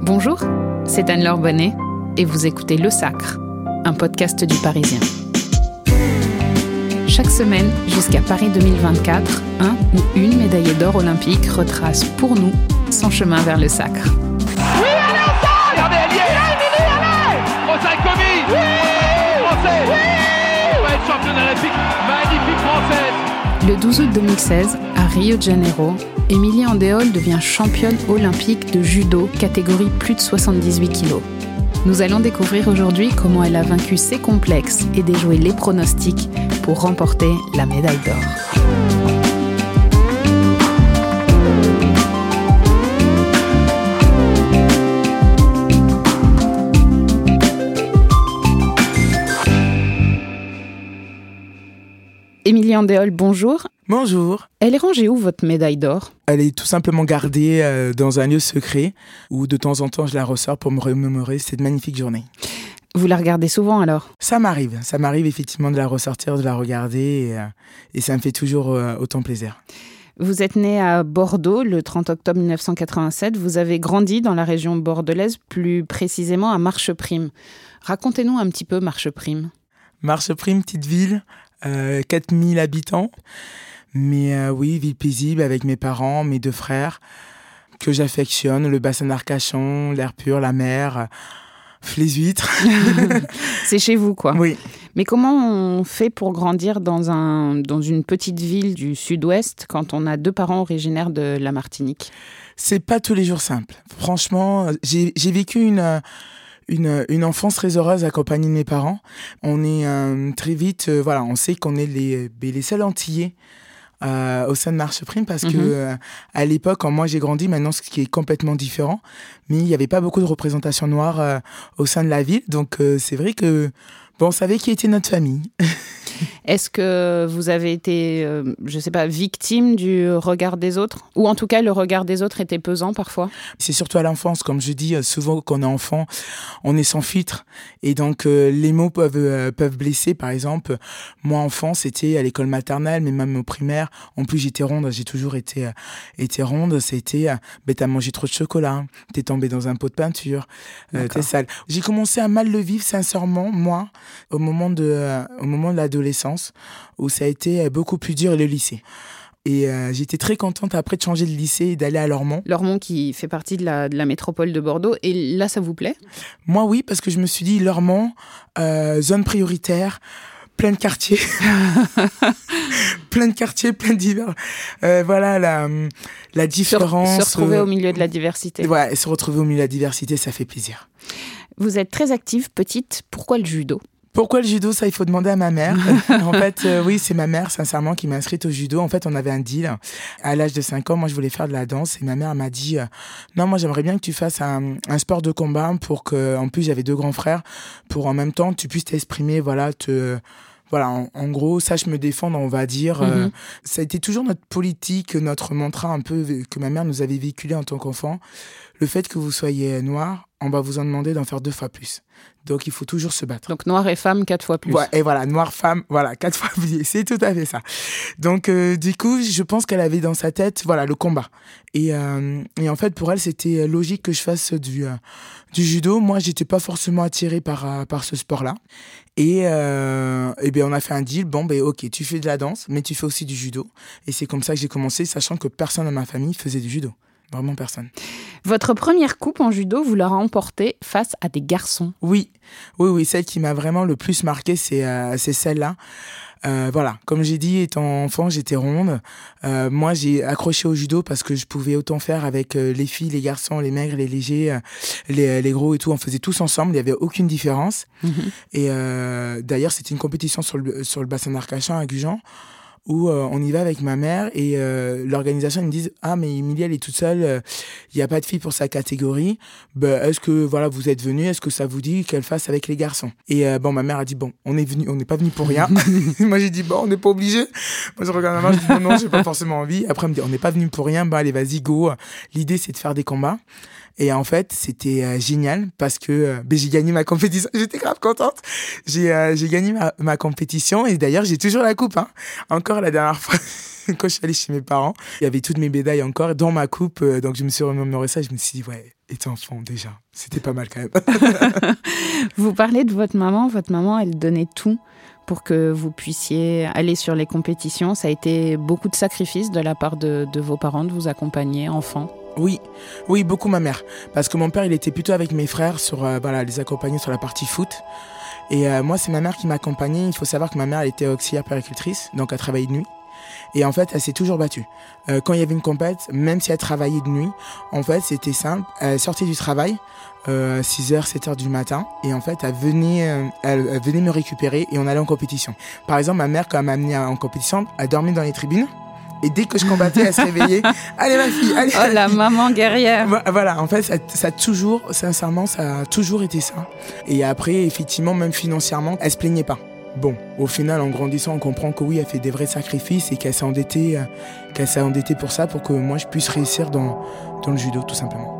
Bonjour, c'est Anne-Laure Bonnet et vous écoutez Le Sacre, un podcast du Parisien. Chaque semaine, jusqu'à Paris 2024, un ou une médaillée d'or olympique retrace pour nous son chemin vers le sacre. Oui, allez ensemble! Regardez, elle y est! Allez! Bretagne commis! Oui! Français! Oui! On va être championne olympique, magnifique française! Le 12 août 2016, à Rio de Janeiro, Émilie Andéol devient championne olympique de judo catégorie plus de 78 kg. Nous allons découvrir aujourd'hui comment elle a vaincu ses complexes et déjoué les pronostics pour remporter la médaille d'or. Émilie Andéol, bonjour. Bonjour. Elle est rangée où, votre médaille d'or ? Elle est tout simplement gardée dans un lieu secret où de temps en temps je la ressors pour me remémorer cette magnifique journée. Vous la regardez souvent alors ? Ça m'arrive effectivement de la ressortir, de la regarder et ça me fait toujours autant plaisir. Vous êtes née à Bordeaux le 30 octobre 1987. Vous avez grandi dans la région bordelaise, plus précisément à Marcheprime. Racontez-nous un petit peu Marcheprime. Marcheprime, petite ville, 4000 habitants. Mais oui, ville paisible avec mes parents, mes deux frères, que j'affectionne. Le bassin d'Arcachon, l'air pur, la mer, les huîtres. C'est chez vous, quoi. Oui. Mais comment on fait pour grandir dans une petite ville du sud-ouest quand on a deux parents originaires de la Martinique ? C'est pas tous les jours simple. Franchement, j'ai vécu une enfance très heureuse accompagnée de mes parents. On est très vite, on sait qu'on est les seuls Antillais au sein de Marcheprime parce que à l'époque, quand moi j'ai grandi, maintenant ce qui est complètement différent, mais il n'y avait pas beaucoup de représentation noire au sein de la ville. Donc c'est vrai que on savait qui était notre famille. Est-ce que vous avez été, victime du regard des autres ? Ou en tout cas, le regard des autres était pesant parfois ? C'est surtout à l'enfance, comme je dis, souvent quand on est enfant, on est sans filtre. Et donc, les mots peuvent blesser. Par exemple, moi, enfant, c'était à l'école maternelle, mais même au primaire. En plus, j'étais ronde, j'ai toujours été ronde. C'était, t'as mangé trop de chocolat, t'es tombé dans un pot de peinture, t'es sale. J'ai commencé à mal le vivre, sincèrement, moi, au moment de l'adolescence, où ça a été beaucoup plus dur, le lycée. Et j'étais très contente après de changer de lycée et d'aller à Lormont. Lormont qui fait partie de la métropole de Bordeaux. Et là, ça vous plaît ? Moi, oui, parce que je me suis dit, Lormont, zone prioritaire, plein de quartiers. plein de divers. Voilà la différence. Se retrouver au milieu de la diversité. Ouais, se retrouver au milieu de la diversité, ça fait plaisir. Vous êtes très active, petite. Pourquoi le judo ? Pourquoi le judo ? Ça, il faut demander à ma mère. En fait, oui, c'est ma mère, sincèrement, qui m'a inscrite au judo. En fait, on avait un deal. À l'âge de 5 ans, moi, je voulais faire de la danse. Et ma mère m'a dit, non, moi, j'aimerais bien que tu fasses un sport de combat pour que, en plus, j'avais 2 grands frères, pour en même temps, tu puisses t'exprimer, en gros, sache me défendre, on va dire. Ça a été toujours notre politique, notre mantra un peu que ma mère nous avait véhiculé en tant qu'enfant. Le fait que vous soyez noir, on va vous en demander d'en faire 2 fois plus. Donc, il faut toujours se battre. Donc, noir et femme, 4 fois plus. Ouais, et voilà, noir, femme, 4 fois plus. C'est tout à fait ça. Donc, du coup, je pense qu'elle avait dans sa tête, le combat. Et en fait, pour elle, c'était logique que je fasse du judo. Moi, j'étais pas forcément attirée par ce sport-là. Et on a fait un deal. Ok, tu fais de la danse, mais tu fais aussi du judo. Et c'est comme ça que j'ai commencé, sachant que personne dans ma famille faisait du judo. Vraiment personne. Votre première coupe en judo, vous la remportez face à des garçons. Oui, celle qui m'a vraiment le plus marqué, c'est celle-là. Comme j'ai dit, étant enfant, j'étais ronde. Moi, j'ai accroché au judo parce que je pouvais autant faire avec les filles, les garçons, les maigres, les légers, les gros et tout. On faisait tous ensemble, il n'y avait aucune différence. Et d'ailleurs, c'était une compétition sur le bassin d'Arcachon à Gujan, où on y va avec ma mère et l'organisation ils me disent mais Émilie elle est toute seule, il y a pas de fille pour sa catégorie, est-ce que vous êtes venus, est-ce que ça vous dit qu'elle fasse avec les garçons? Et ma mère a dit on n'est pas venu pour rien. Moi j'ai dit on n'est pas obligé. Moi je regarde ma mère, je dis non j'ai pas forcément envie. Après elle me dit on n'est pas venu pour rien, allez vas-y go, l'idée c'est de faire des combats. Et en fait, c'était génial parce que j'ai gagné ma compétition. J'étais grave contente. J'ai gagné ma compétition et d'ailleurs, j'ai toujours la coupe. Encore la dernière fois, quand je suis allée chez mes parents, il y avait toutes mes médailles encore dans ma coupe. Donc, je me suis remémoré ça. Je me suis dit, ouais, étant enfant déjà. C'était pas mal quand même. Vous parlez de votre maman. Votre maman, elle donnait tout pour que vous puissiez aller sur les compétitions. Ça a été beaucoup de sacrifices de la part de vos parents de vous accompagner, enfant. Oui, beaucoup ma mère. Parce que mon père, il était plutôt avec mes frères sur les accompagner sur la partie foot. Et moi, c'est ma mère qui m'accompagnait. Il faut savoir que ma mère, elle était auxiliaire puéricultrice, donc elle travaillait de nuit. Et en fait, elle s'est toujours battue. Quand il y avait une compète, même si elle travaillait de nuit, en fait, c'était simple. Elle sortait du travail, 6h, 7h du matin. Et en fait, elle venait me récupérer et on allait en compétition. Par exemple, ma mère, quand elle m'a amené en compétition, elle dormait dans les tribunes. Et dès que je combattais, elle se réveillait. Allez ma fille, allez. Oh la maman guerrière. Voilà, en fait, ça a toujours, sincèrement, ça a toujours été ça. Et après, effectivement, même financièrement, elle se plaignait pas. Bon, au final, en grandissant, on comprend que oui, elle fait des vrais sacrifices et qu'elle s'est endettée pour ça, pour que moi, je puisse réussir dans le judo, tout simplement.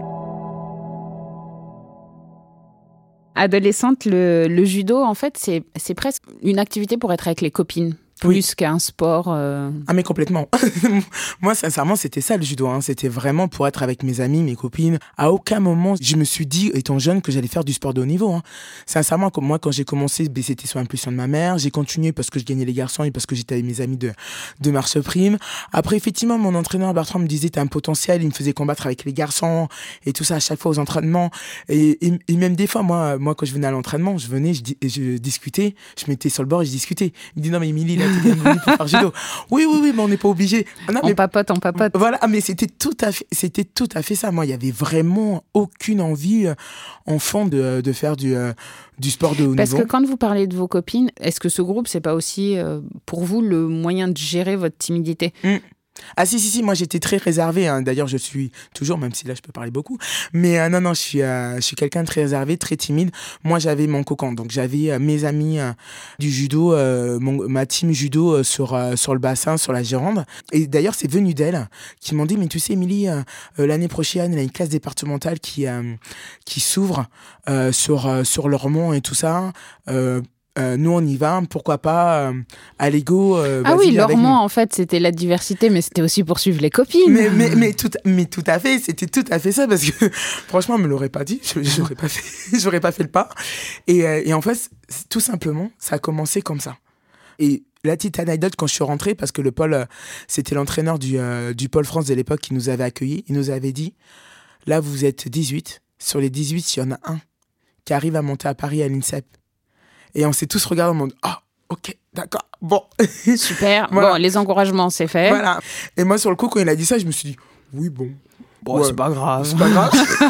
Adolescente, le judo, en fait, c'est presque une activité pour être avec les copines. Plus qu'un sport. Ah mais complètement. Moi sincèrement c'était ça le judo. C'était vraiment pour être avec mes amis, mes copines. À aucun moment je me suis dit étant jeune que j'allais faire du sport de haut niveau. Sincèrement comme moi quand j'ai commencé c'était sous l'impulsion de ma mère. J'ai continué parce que je gagnais les garçons et parce que j'étais avec mes amis de Marche Prime. Après effectivement mon entraîneur Bertrand me disait t'as un potentiel. Il me faisait combattre avec les garçons et tout ça à chaque fois aux entraînements. Et même des fois moi quand je venais à l'entraînement je discutais. Je mettais sur le bord et je discutais. Il me dit non mais Émilie là pour faire judo. Oui, mais on n'est pas obligé. On papote. Voilà, mais c'était tout à fait ça. Moi, il y avait vraiment aucune envie enfant de faire du sport de haut niveau. Parce que quand vous parlez de vos copines, est-ce que ce groupe, c'est pas aussi pour vous le moyen de gérer votre timidité ? Ah si, moi j'étais très réservé. D'ailleurs, je suis toujours, même si là je peux parler beaucoup. Mais non, je suis quelqu'un de très réservé, très timide. Moi, j'avais mon cocon, donc j'avais mes amis du judo, ma team judo sur le bassin, sur la Gironde. Et d'ailleurs, c'est venu d'elle qui m'ont dit, mais tu sais, Émilie, l'année prochaine, il y a une classe départementale qui s'ouvre sur Lormont et tout ça. Nous on y va, pourquoi pas à l'ego. Ah oui, Lormont en fait c'était la diversité, mais c'était aussi pour suivre les copines. Mais tout à fait, c'était tout à fait ça parce que franchement on me l'aurait pas dit, j'aurais pas fait le pas. Et en fait tout simplement ça a commencé comme ça. Et la petite anecdote quand je suis rentré parce que le Paul c'était l'entraîneur du Pôle France de l'époque qui nous avait accueillis, il nous avait dit là vous êtes 18, sur les 18 il y en a un qui arrive à monter à Paris à l'INSEP. Et on s'est tous regardés en mode « Ah, ok, d'accord, bon. » Super, voilà. Bon, les encouragements, c'est fait. Voilà. Et moi, sur le coup, quand il a dit ça, je me suis dit « Oui, bon. Ouais, c'est pas grave. » C'est pas grave.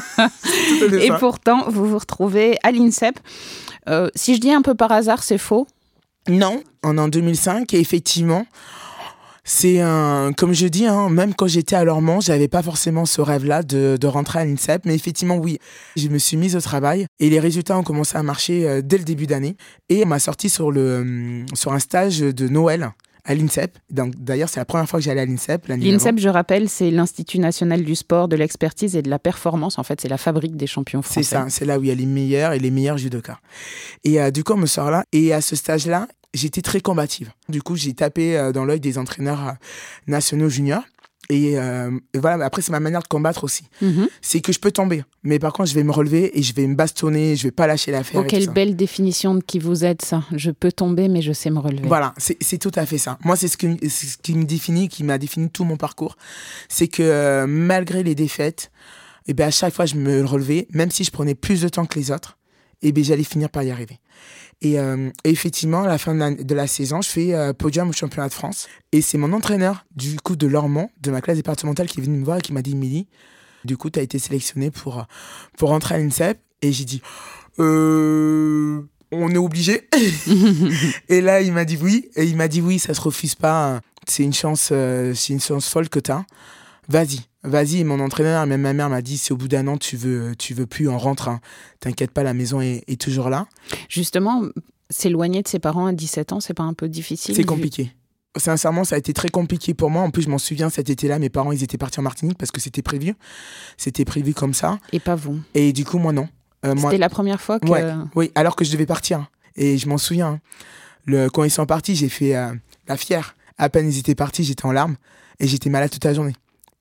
Et pourtant, vous vous retrouvez à l'INSEP. Si je dis un peu par hasard, c'est faux ? Non, on est en 2005 et effectivement... C'est comme je dis, même quand j'étais à Lormont, j'avais pas forcément ce rêve-là de rentrer à l'INSEP, mais effectivement oui, je me suis mise au travail et les résultats ont commencé à marcher dès le début d'année et on m'a sorti sur un stage de Noël à l'INSEP. Donc, d'ailleurs, c'est la première fois que j'allais à l'INSEP. L'INSEP, je rappelle, c'est l'Institut national du sport, de l'expertise et de la performance. En fait, c'est la fabrique des champions français. C'est ça, c'est là où il y a les meilleurs et les meilleurs judokas. Et du coup, on me sort là et à ce stage-là, j'étais très combative. Du coup, j'ai tapé dans l'œil des entraîneurs nationaux juniors. Et voilà, après, c'est ma manière de combattre aussi. Mm-hmm. C'est que je peux tomber. Mais par contre, je vais me relever et je vais me bastonner. Je vais pas lâcher l'affaire. Oh, quelle belle définition de qui vous êtes, ça. Je peux tomber, mais je sais me relever. Voilà, c'est tout à fait ça. Moi, c'est ce qui me définit, qui m'a défini tout mon parcours. C'est que malgré les défaites, à chaque fois, je me relevais. Même si je prenais plus de temps que les autres, j'allais finir par y arriver. Et effectivement, à la fin de la saison, je fais podium au championnat de France. Et c'est mon entraîneur, du coup, de Lormont, de ma classe départementale, qui est venu me voir et qui m'a dit « Émilie, du coup, tu as été sélectionnée pour rentrer à l'INSEP. » Et j'ai dit « On est obligé ?» Et là, il m'a dit oui. Et il m'a dit « Oui, ça se refuse pas. C'est une chance folle que tu as. Vas-y. » Et mon entraîneur, même ma mère m'a dit, si au bout d'un an, tu veux plus, on rentre. T'inquiète pas, la maison est toujours là. Justement, s'éloigner de ses parents à 17 ans, c'est pas un peu difficile ? C'est compliqué. Sincèrement, ça a été très compliqué pour moi. En plus, je m'en souviens, cet été-là, mes parents, ils étaient partis en Martinique parce que c'était prévu. C'était prévu comme ça. Et pas vous ? Et du coup, moi, non. C'était la première fois que... Oui, alors que je devais partir. Et je m'en souviens. Quand ils sont partis, j'ai fait la fière. À peine ils étaient partis, j'étais en larmes. Et j'étais malade toute la journée.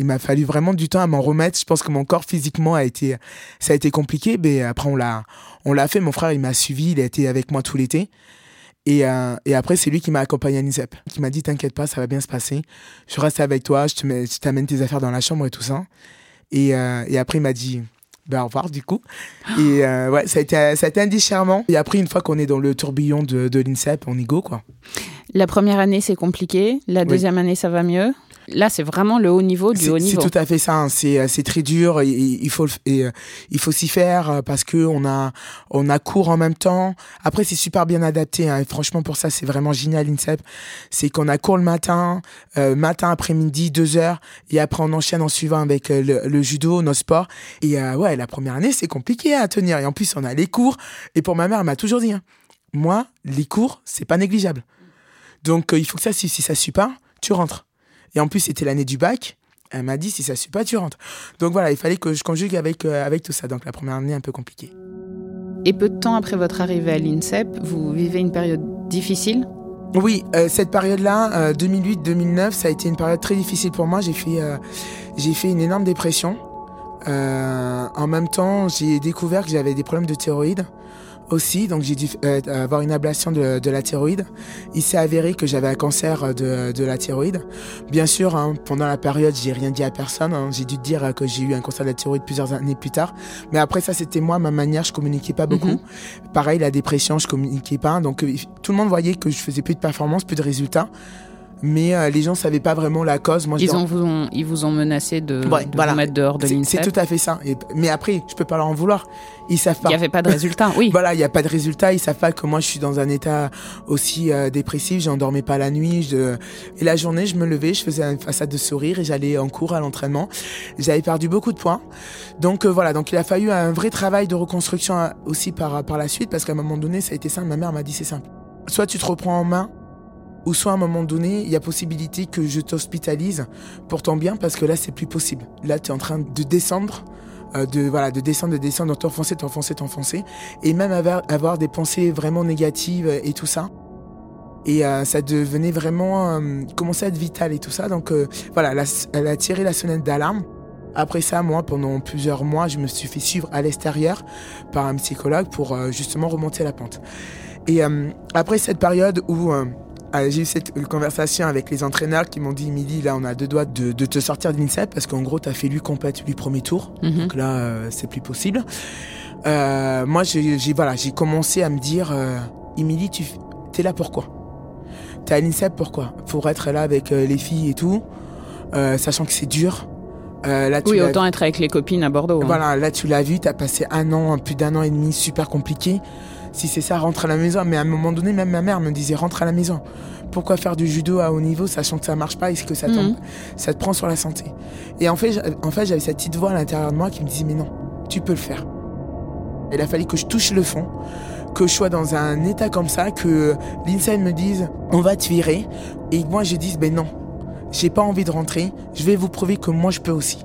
Il m'a fallu vraiment du temps à m'en remettre. Je pense que mon corps physiquement ça a été compliqué, mais après on l'a fait. Mon frère, il m'a suivi, il a été avec moi tout l'été. Et après, c'est lui qui m'a accompagné à l'INSEP, qui m'a dit t'inquiète pas, ça va bien se passer. Je reste avec toi, je t'amène tes affaires dans la chambre et tout ça. Et après, il m'a dit au revoir du coup. Et ouais, ça a été un déchirement. Et après, une fois qu'on est dans le tourbillon de l'INSEP, on y go quoi. La première année, c'est compliqué. La deuxième année, ça va mieux. Là, c'est vraiment le haut niveau du haut niveau. C'est tout à fait ça. Hein. C'est très dur. Il faut s'y faire parce que on a cours en même temps. Après, c'est super bien adapté. Hein. Et franchement, pour ça, c'est vraiment génial l'INSEP. C'est qu'on a cours le matin, après-midi, 2 heures. Et après, on enchaîne en suivant avec le judo, nos sports. Et ouais, la première année, c'est compliqué à tenir. Et en plus, on a les cours. Et pour ma mère, elle m'a toujours dit, hein, moi, les cours, c'est pas négligeable. Donc, il faut que ça suive. Si ça suit pas, tu rentres. Et en plus, c'était l'année du bac. Elle m'a dit, si ça ne suit pas, tu rentres. Donc voilà, il fallait que je conjugue avec tout ça. Donc la première année, un peu compliquée. Et peu de temps après votre arrivée à l'INSEP, vous vivez une période difficile ? Oui, cette période-là, 2008-2009, ça a été une période très difficile pour moi. J'ai fait une énorme dépression. En même temps, j'ai découvert que j'avais des problèmes de thyroïde aussi, donc j'ai dû avoir une ablation de la thyroïde. Il s'est avéré que j'avais un cancer de la thyroïde. Bien sûr, hein, pendant la période, j'ai rien dit à personne. Hein. J'ai dû dire que j'ai eu un cancer de la thyroïde plusieurs années plus tard. Mais après ça, c'était moi, ma manière, je communiquais pas beaucoup. Pareil, la dépression, je communiquais pas. Donc tout le monde voyait que je faisais plus de performances, plus de résultats. Mais les gens savaient pas vraiment la cause. Moi, ils vous ont menacé de vous mettre dehors de l'INSEP. C'est tout à fait ça. Mais après, je peux pas leur en vouloir. Ils savent pas. Il y avait pas de résultat, oui. Voilà, il y a pas de résultat. Ils savent pas que moi, je suis dans un état aussi dépressif. J'endormais pas la nuit. Et la journée, je me levais, je faisais une façade de sourire et j'allais en cours à l'entraînement. J'avais perdu beaucoup de poids. Donc voilà. Donc il a fallu un vrai travail de reconstruction aussi par la suite, parce qu'à un moment donné, ça a été simple. Ma mère m'a dit c'est simple. Soit tu te reprends en main, ou soit à un moment donné, il y a possibilité que je t'hospitalise pour ton bien, parce que là, c'est plus possible. Là, tu es en train de descendre, de descendre, t'enfoncer, et même avoir des pensées vraiment négatives et tout ça. Et ça devenait vraiment, commençait à être vital et tout ça. Donc voilà, elle a tiré la sonnette d'alarme. Après ça, moi, pendant plusieurs mois, je me suis fait suivre à l'extérieur par un psychologue pour justement remonter la pente. Et après cette période où j'ai eu cette conversation avec les entraîneurs qui m'ont dit « Émilie, là, on a 2 doigts de te sortir de l'INSEP parce qu'en gros, tu as fait lui premier tour. Donc là, c'est plus possible. » Moi, j'ai commencé à me dire « Émilie, t'es là pourquoi ? T'es à l'INSEP pourquoi ? Pour être là avec les filles et tout, sachant que c'est dur. » Là, autant être avec les copines à Bordeaux. Voilà, là, tu l'as vu, tu as passé plus d'1 an et demi super compliqué. Si c'est ça, rentre à la maison. Mais à un moment donné, même ma mère me disait rentre à la maison. Pourquoi faire du judo à haut niveau, sachant que ça marche pas et que ça te prend sur la santé. Et en fait, j'avais cette petite voix à l'intérieur de moi qui me disait mais non, tu peux le faire. Il a fallu que je touche le fond, que je sois dans un état comme ça, que l'INSEP me dise on va te virer. Et moi, je dis ben non, j'ai pas envie de rentrer. Je vais vous prouver que moi, je peux aussi.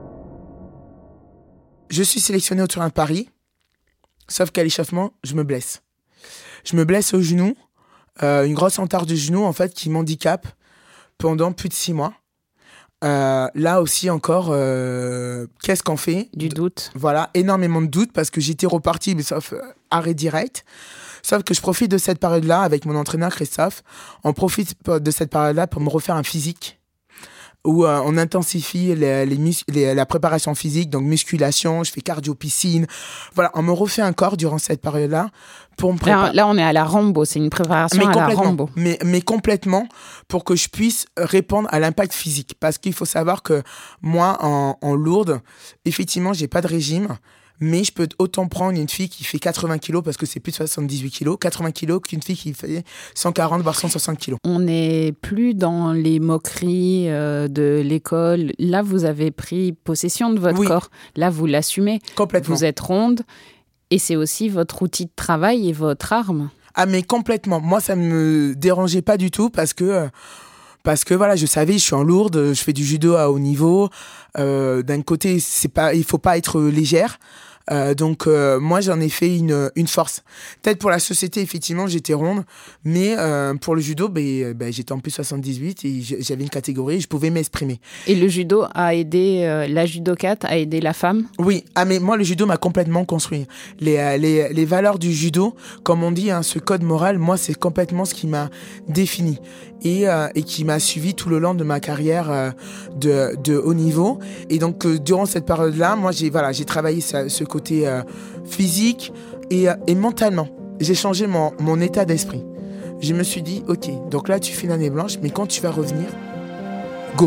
Je suis sélectionné au Tournoi de Paris. Sauf qu'à l'échauffement, je me blesse. Je me blesse au genou, une grosse entorse du genou en fait qui m'handicape pendant plus de 6 mois. Là aussi encore, qu'est-ce qu'on fait ? Du doute. Voilà, énormément de doute parce que j'étais reparti, mais sauf arrêt direct. Sauf que je profite de cette période-là avec mon entraîneur Christophe. On profite de cette période-là pour me refaire un physique, où on intensifie la préparation physique, donc musculation, je fais cardio-piscine. Voilà, on me refait un corps durant cette période-là pour me préparer. Là, on est à la Rambo, c'est une préparation à la Rambo. Mais complètement, pour que je puisse répondre à l'impact physique. Parce qu'il faut savoir que moi, en lourde, effectivement, j'ai pas de régime. Mais je peux autant prendre une fille qui fait 80 kilos, parce que c'est plus de 78 kilos, 80 kilos qu'une fille qui fait 140 voire 160 kilos. On n'est plus dans les moqueries de l'école. Là, vous avez pris possession de votre corps. Là, vous l'assumez. Complètement. Vous êtes ronde et c'est aussi votre outil de travail et votre arme. Ah, mais complètement. Moi, ça ne me dérangeait pas du tout parce que voilà, je savais, je suis en lourde, je fais du judo à haut niveau. D'un côté, il faut pas être légère. Donc moi j'en ai fait une force. Peut-être pour la société effectivement j'étais ronde, mais pour le judo j'étais en plus 78 et j'avais une catégorie, je pouvais m'exprimer. Et le judo a aidé, la judokate a aidé la femme? Oui, mais moi le judo m'a complètement construit. Les valeurs du judo, comme on dit, ce code moral, moi c'est complètement ce qui m'a défini et qui m'a suivi tout le long de ma carrière de haut niveau. Et donc durant cette période-là, moi j'ai travaillé ce côté physique et mentalement. J'ai changé mon état d'esprit. Je me suis dit, ok, donc là tu fais l'année blanche, mais quand tu vas revenir, go.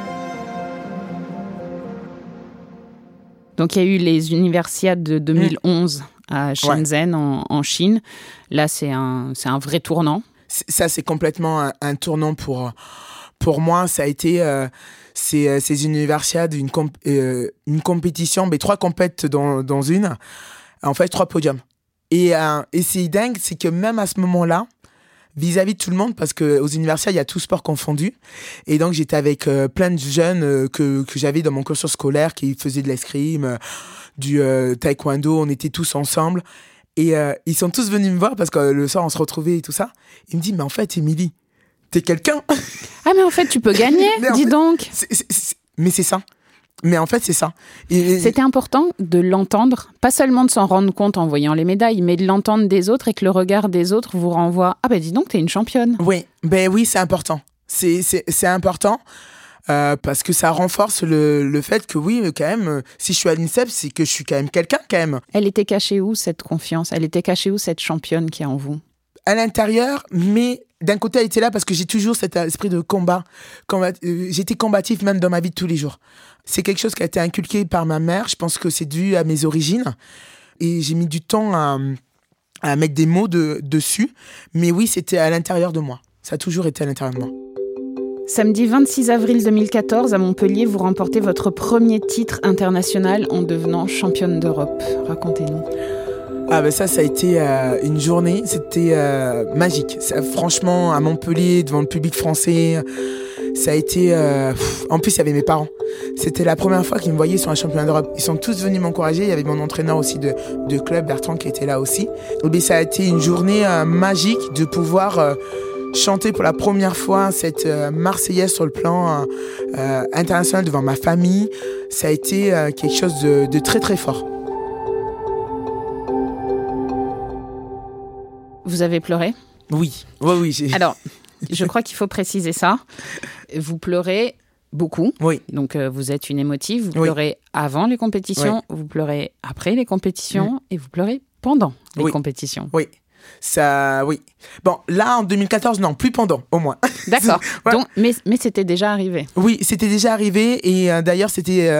Donc il y a eu les Universiades de 2011 à Shenzhen en Chine. Là c'est un vrai tournant. Ça c'est complètement un tournant pour moi. Ça a été ces Universiades, une compétition, mais 3 compètes dans une. En fait, 3 podiums. Et c'est dingue, c'est que même à ce moment-là, vis-à-vis de tout le monde, parce qu'aux Universiades, il y a tout sport confondu. Et donc, j'étais avec plein de jeunes que j'avais dans mon cursus scolaire qui faisaient de l'escrime, du taekwondo. On était tous ensemble. Et ils sont tous venus me voir parce que le soir, on se retrouvait et tout ça. Ils me disent, mais en fait, Émilie, t'es quelqu'un. Ah, mais en fait, tu peux gagner, dis donc. Mais c'est ça. Mais en fait, c'est ça. C'était important de l'entendre, pas seulement de s'en rendre compte en voyant les médailles, mais de l'entendre des autres et que le regard des autres vous renvoie « Ah ben dis donc, t'es une championne ». Oui, c'est important. C'est important parce que ça renforce le fait que oui, quand même, si je suis à l'INSEP, c'est que je suis quand même quelqu'un, quand même. Elle était cachée où, cette confiance ? Elle était cachée où, cette championne qui est en vous ? À l'intérieur, mais d'un côté, elle était là parce que j'ai toujours cet esprit de combat. J'étais combatif même dans ma vie de tous les jours. C'est quelque chose qui a été inculqué par ma mère. Je pense que c'est dû à mes origines. Et j'ai mis du temps à mettre des mots dessus. Mais oui, c'était à l'intérieur de moi. Ça a toujours été à l'intérieur de moi. Samedi 26 avril 2014, à Montpellier, vous remportez votre premier titre international en devenant championne d'Europe. Racontez-nous. Ça a été une journée, c'était magique. Franchement, à Montpellier, devant le public français, ça a été... En plus, il y avait mes parents. C'était la première fois qu'ils me voyaient sur un championnat d'Europe. Ils sont tous venus m'encourager. Il y avait mon entraîneur aussi de club, Bertrand, qui était là aussi. Et ça a été une journée magique de pouvoir chanter pour la première fois cette Marseillaise sur le plan international devant ma famille. Ça a été quelque chose de très, très fort. Vous avez pleuré ? Oui. Alors, je crois qu'il faut préciser ça. Vous pleurez beaucoup. Oui. Donc, vous êtes une émotive. Vous pleurez avant les compétitions, vous pleurez après les compétitions et vous pleurez pendant les compétitions. Oui. Oui. Bon, là, en 2014, non, plus pendant, au moins. D'accord. Donc, mais c'était déjà arrivé. Oui, c'était déjà arrivé. Et d'ailleurs, c'était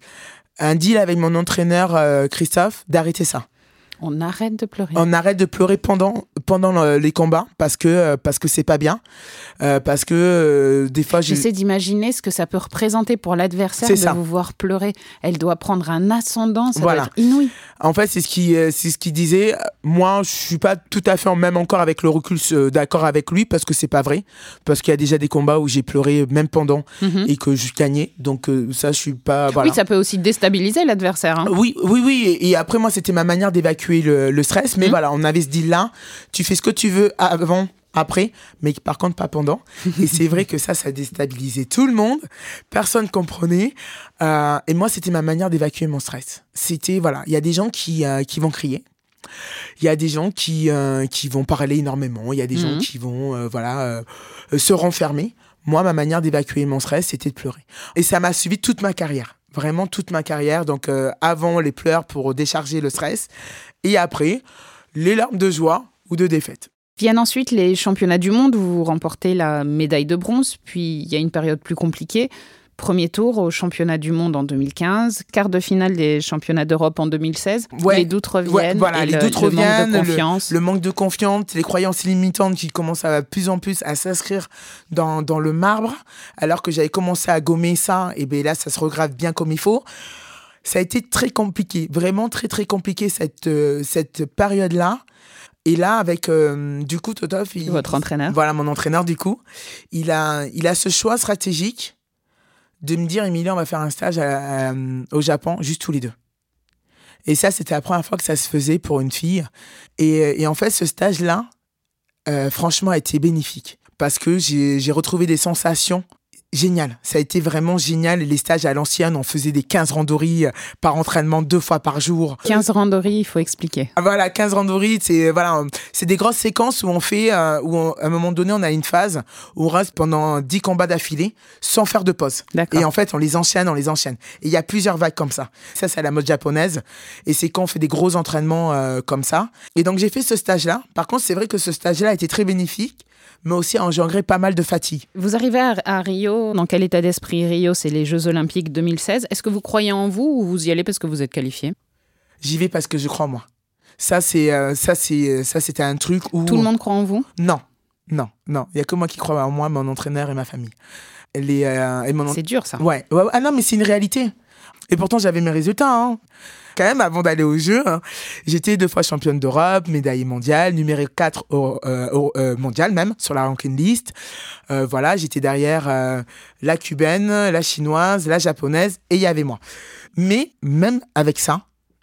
un deal avec mon entraîneur, Christophe, d'arrêter ça. On arrête de pleurer. On arrête de pleurer pendant les combats parce que c'est pas bien. Parce que des fois... J'essaie d'imaginer ce que ça peut représenter pour l'adversaire vous voir pleurer. Elle doit prendre un ascendant, ça doit être inouï. En fait, c'est ce qu'il disait. Moi, je suis pas tout à fait même encore avec le recul d'accord avec lui parce que c'est pas vrai. Parce qu'il y a déjà des combats où j'ai pleuré même pendant et que je gagnais. Donc ça, je suis pas... Voilà. Oui, ça peut aussi déstabiliser l'adversaire. Hein. Oui. Et après, moi, c'était ma manière d'évacuer le stress. Mais voilà, on avait ce deal-là. Tu fais ce que tu veux avant, après, mais par contre pas pendant. Et c'est vrai que ça déstabilisait tout le monde. Personne comprenait. Et moi, c'était ma manière d'évacuer mon stress. C'était, il y a des gens qui vont crier. Il y a des gens qui vont parler énormément. Il y a des gens qui vont, se renfermer. Moi, ma manière d'évacuer mon stress, c'était de pleurer. Et ça m'a suivi toute ma carrière. Vraiment toute ma carrière. Donc, avant, les pleurs pour décharger le stress. Et après, les larmes de joie ou de défaite. Viennent ensuite les championnats du monde où vous remportez la médaille de bronze, puis il y a une période plus compliquée. Premier tour au championnat du monde en 2015, quart de finale des championnats d'Europe en 2016. Les doutes reviennent, les doutes reviennent, manque de confiance. Le manque de confiance, les croyances limitantes qui commencent à plus en plus à s'inscrire dans le marbre, alors que j'avais commencé à gommer ça, et bien là, ça se regrave bien comme il faut. Ça a été très compliqué, vraiment très très compliqué cette période-là. Et là, avec du coup, Totov... Votre entraîneur. Voilà, mon entraîneur, du coup. Il a ce choix stratégique de me dire, Émilie, on va faire un stage au Japon, juste tous les deux. Et ça, c'était la première fois que ça se faisait pour une fille. Et en fait, ce stage-là, franchement, a été bénéfique. Parce que j'ai retrouvé des sensations géniales. Ça a été vraiment génial. Les stages à l'ancienne, on faisait des 15 randonnées par entraînement 2 fois par jour. 15 randonnées, il faut expliquer. Voilà, 15 randonnées, c'est des grosses séquences où on fait, à un moment donné, on a une phase où on reste pendant 10 combats d'affilée sans faire de pause. D'accord. Et en fait, on les enchaîne. Et il y a plusieurs vagues comme ça. Ça, c'est à la mode japonaise. Et c'est quand on fait des gros entraînements comme ça. Et donc, j'ai fait ce stage-là. Par contre, c'est vrai que ce stage-là a été très bénéfique, mais aussi a engendré pas mal de fatigue. Vous arrivez à Rio, dans quel état d'esprit? Rio, c'est les Jeux Olympiques 2016. Est-ce que vous croyez en vous ou vous y allez parce que vous êtes qualifié? J'y vais parce que je crois en moi. Ça, c'était un truc où... Tout le monde croit en vous? Non. Il y a que moi qui crois en moi, mon entraîneur et ma famille. C'est dur, ça. Ouais. Ah non, mais c'est une réalité. Et pourtant, j'avais mes résultats, hein. Quand même, avant d'aller aux Jeux, hein, j'étais 2 fois championne d'Europe, médaillée mondiale, numéro 4 mondial même, sur la ranking list. Voilà, j'étais derrière la cubaine, la chinoise, la japonaise, et il y avait moi. Mais même avec ça,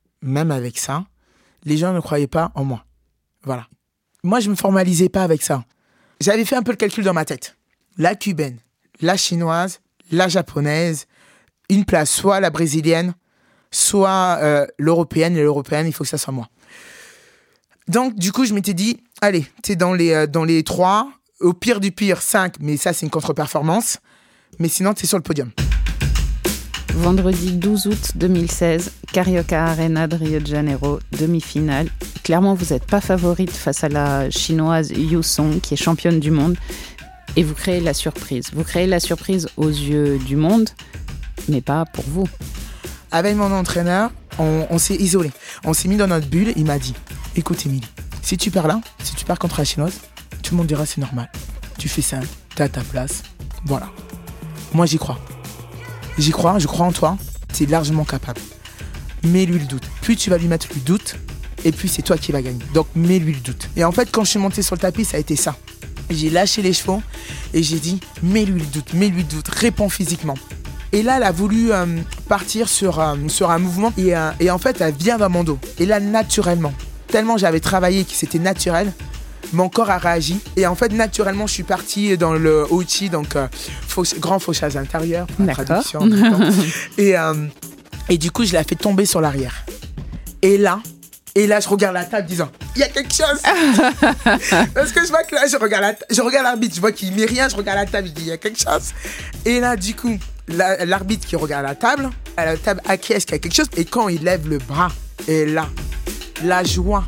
les gens ne croyaient pas en moi. Voilà. Moi, je me formalisais pas avec ça. J'avais fait un peu le calcul dans ma tête. La cubaine, la chinoise, la japonaise, une place, soit la brésilienne, soit l'européenne. Et l'européenne, il faut que ça soit moi. Donc, du coup, je m'étais dit, allez, t'es dans les 3, au pire du pire, 5, mais ça, c'est une contre-performance. Mais sinon, t'es sur le podium. Vendredi 12 août 2016, Carioca Arena de Rio de Janeiro, demi-finale. Clairement, vous n'êtes pas favorite face à la chinoise Yu Song, qui est championne du monde. Et vous créez la surprise. Vous créez la surprise aux yeux du monde, mais pas pour vous. Avec mon entraîneur, on s'est isolé. On s'est mis dans notre bulle. Il m'a dit, écoute Émilie, si tu perds contre la chinoise, tout le monde dira c'est normal. Tu fais simple, t'es à ta place. Voilà. Moi, j'y crois. Je crois en toi. T'es largement capable. Mets-lui le doute. Plus tu vas lui mettre le doute, et plus c'est toi qui vas gagner. Donc, mets-lui le doute. Et en fait, quand je suis monté sur le tapis, ça a été ça. J'ai lâché les chevaux et j'ai dit, mets-lui le doute, réponds physiquement. Et là, elle a voulu partir sur un mouvement et en fait, elle vient dans mon dos. Et là, naturellement, tellement j'avais travaillé que c'était naturel, mon corps a réagi. Et en fait, naturellement, je suis partie dans le Ouchi, donc grand fauchage intérieur, traduction. Et du coup, je l'ai fait tomber sur l'arrière. Et là, je regarde la table disant, il y a quelque chose. Parce que je vois que là, je regarde l'arbitre, je vois qu'il met rien, je regarde la table, je dis, il y a quelque chose. Et là, du coup, l'arbitre qui regarde la table acquiesce qu'il y a quelque chose. Et quand il lève le bras, et là, la joie.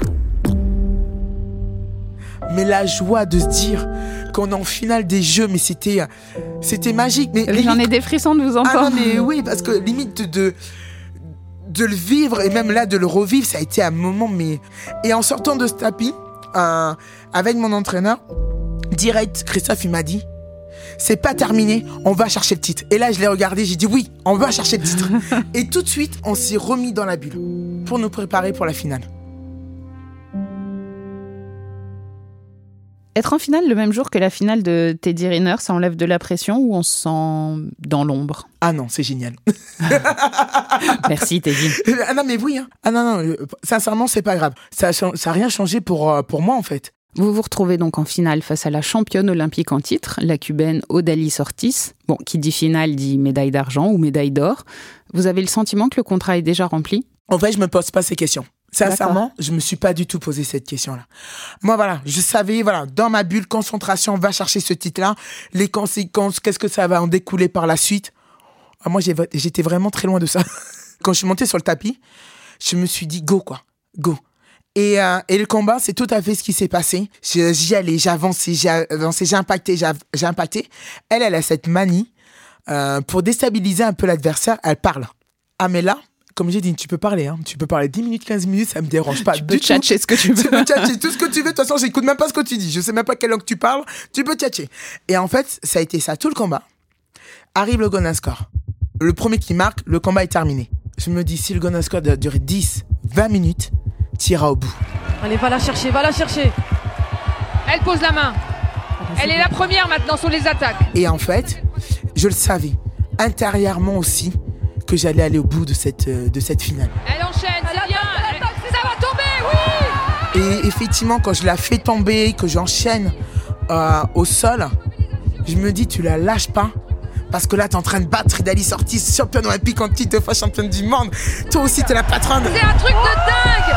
Mais la joie de se dire qu'on est en finale des Jeux, mais c'était magique. Mais j'en ai des frissons de vous entendre. Ah non, mais oui, parce que limite de le vivre et même là de le revivre, ça a été un moment. Et en sortant de ce tapis, avec mon entraîneur, direct, Christophe, il m'a dit, c'est pas terminé, on va chercher le titre. Et là, je l'ai regardé, j'ai dit oui, on va chercher le titre. Et tout de suite, on s'est remis dans la bulle pour nous préparer pour la finale. Être en finale le même jour que la finale de Teddy Riner, ça enlève de la pression ou on se sent dans l'ombre? Ah non, c'est génial. Merci Teddy. Ah non, mais oui. Hein. Ah non, sincèrement, c'est pas grave. Ça a rien changé pour moi, en fait. Vous vous retrouvez donc en finale face à la championne olympique en titre, la cubaine Odalis Ortiz. Bon, qui dit finale dit médaille d'argent ou médaille d'or. Vous avez le sentiment que le contrat est déjà rempli? En fait, je me pose pas ces questions. Sincèrement, D'accord. Je me suis pas du tout posé cette question-là. Moi, voilà, je savais, voilà, dans ma bulle, concentration, va chercher ce titre-là. Les conséquences, qu'est-ce que ça va en découler par la suite? Moi, j'étais vraiment très loin de ça. Quand je suis montée sur le tapis, je me suis dit, go, quoi, go. Et le combat, c'est tout à fait ce qui s'est passé. J'y allais, j'ai avancé, j'ai impacté. Elle a cette manie, pour déstabiliser un peu l'adversaire, elle parle. Ah, mais là, comme j'ai dit, tu peux parler, hein. Tu peux parler 10 minutes, 15 minutes, ça me dérange pas. Tu peux tchatcher ce que tu veux. Tu peux tchatcher tout ce que tu veux. De toute façon, j'écoute même pas ce que tu dis. Je sais même pas quelle langue tu parles. Tu peux tchatcher. Et en fait, ça a été ça tout le combat. Arrive le golden score. Le premier qui marque, le combat est terminé. Je me dis, si le golden score doit durer 10, 20 minutes, t'iras au bout. Allez, va la chercher. Elle pose la main. Elle est la première maintenant sur les attaques. Et en fait, je le savais, intérieurement aussi, que j'allais aller au bout de cette finale. Elle enchaîne, c'est bien. Et effectivement, quand je la fais tomber, que j'enchaîne au sol, je me dis, tu la lâches pas. Parce que là, t'es en train de battre Idaliz Ortiz, championne olympique en titre, 2 fois championne du monde. Toi aussi, t'es la patronne. C'est un truc de dingue.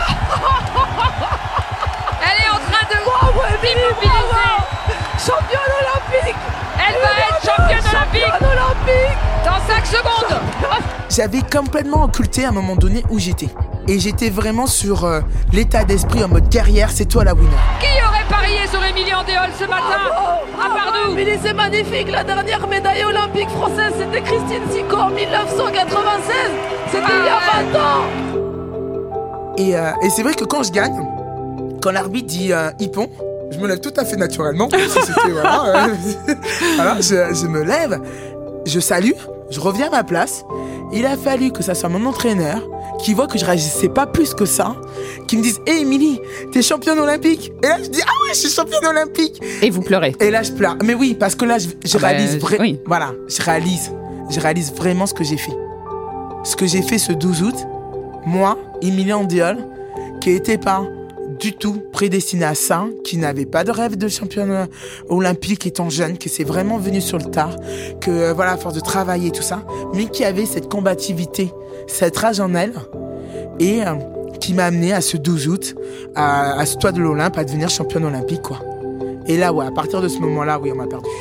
Elle est en train de s'immobiliser. Championne olympique. Elle va être championne olympique dans 5 secondes. J'avais complètement occulté à un moment donné où j'étais. Et j'étais vraiment sur l'état d'esprit en mode guerrière, c'est toi la winner. Qui aurait parié sur Émilie Andéol ce matin? À part nous. Émilie, c'est magnifique. La dernière médaille olympique française, c'était Christine Sicot en 1996. C'était il y a 20 ans. Et c'est vrai que quand je gagne, quand l'arbitre dit hippon, je me lève tout à fait naturellement. C'était voilà, je me lève, je salue, je reviens à ma place. Il a fallu que ça soit mon entraîneur qui voit que je réagissais pas plus que ça, qui me dise « Hey Émilie, t'es championne olympique ?» Et là je dis « Ah ouais, je suis championne olympique !» Et vous pleurez. Et là je pleure. Mais oui, parce que là je réalise oui. Voilà, je réalise vraiment ce que j'ai fait. Ce que j'ai fait ce 12 août, moi, Émilie Andéol, qui n'était pas du tout prédestinée à ça, qui n'avait pas de rêve de championne olympique étant jeune, qui s'est vraiment venue sur le tard, que voilà, à force de travailler et tout ça, mais qui avait cette combativité, cette rage en elle, et qui m'a amené à ce 12 août, à ce toit de l'Olympe, à devenir championne olympique, quoi. Et là, ouais, à partir de ce moment-là, oui, on m'a perdu.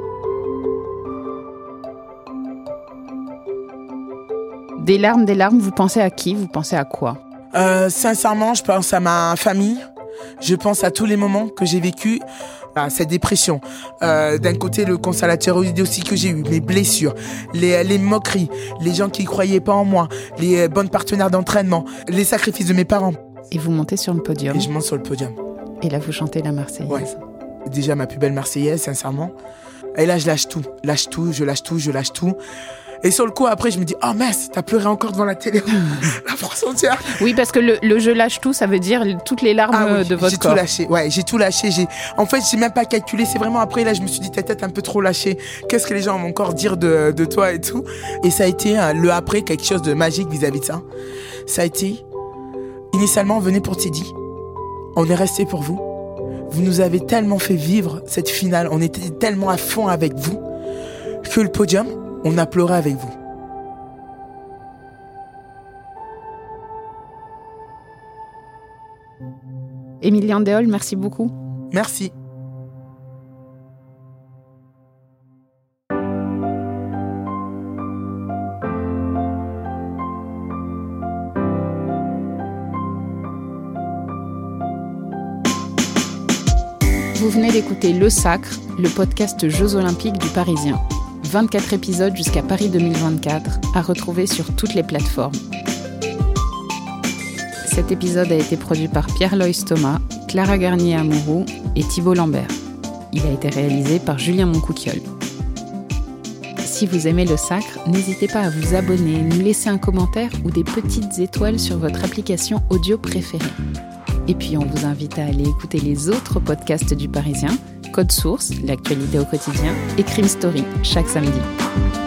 Des larmes, vous pensez à qui? Vous pensez à quoi? Sincèrement, je pense à ma famille. Je pense à tous les moments que j'ai vécu, cette dépression. D'un côté, le constat la thyroïde aussi que j'ai eu, mes blessures, les moqueries, les gens qui ne croyaient pas en moi, les bonnes partenaires d'entraînement, les sacrifices de mes parents. Et vous montez sur le podium. Et je monte sur le podium. Et là, vous chantez la Marseillaise. Ouais. Déjà ma plus belle Marseillaise, sincèrement. Et là, je lâche tout. Je lâche tout. Et sur le coup, après, je me dis, oh mince, t'as pleuré encore devant la télé. La France entière. Oui, parce que le je lâche tout, ça veut dire toutes les larmes de votre corps. J'ai tout lâché. En fait, j'ai même pas calculé. C'est vraiment après, là, je me suis dit, t'as peut-être un peu trop lâché. Qu'est-ce que les gens vont encore dire de toi et tout. Et ça a été le après, quelque chose de magique vis-à-vis de ça. Ça a été, initialement, on venait pour Teddy. On est resté pour vous. Vous nous avez tellement fait vivre cette finale. On était tellement à fond avec vous que le podium, on a pleuré avec vous. Émilie Andéol, merci beaucoup. Merci. Vous venez d'écouter Le Sacre, le podcast Jeux Olympiques du Parisien. 24 épisodes jusqu'à Paris 2024, à retrouver sur toutes les plateformes. Cet épisode a été produit par Pierre-Loïs Thomas, Clara Garnier-Amouroux et Thibault Lambert. Il a été réalisé par Julien Moncouquiol. Si vous aimez Le Sacre, n'hésitez pas à vous abonner, nous laisser un commentaire ou des petites étoiles sur votre application audio préférée. Et puis on vous invite à aller écouter les autres podcasts du Parisien, Code Source, l'actualité au quotidien, et Crime Story, chaque samedi.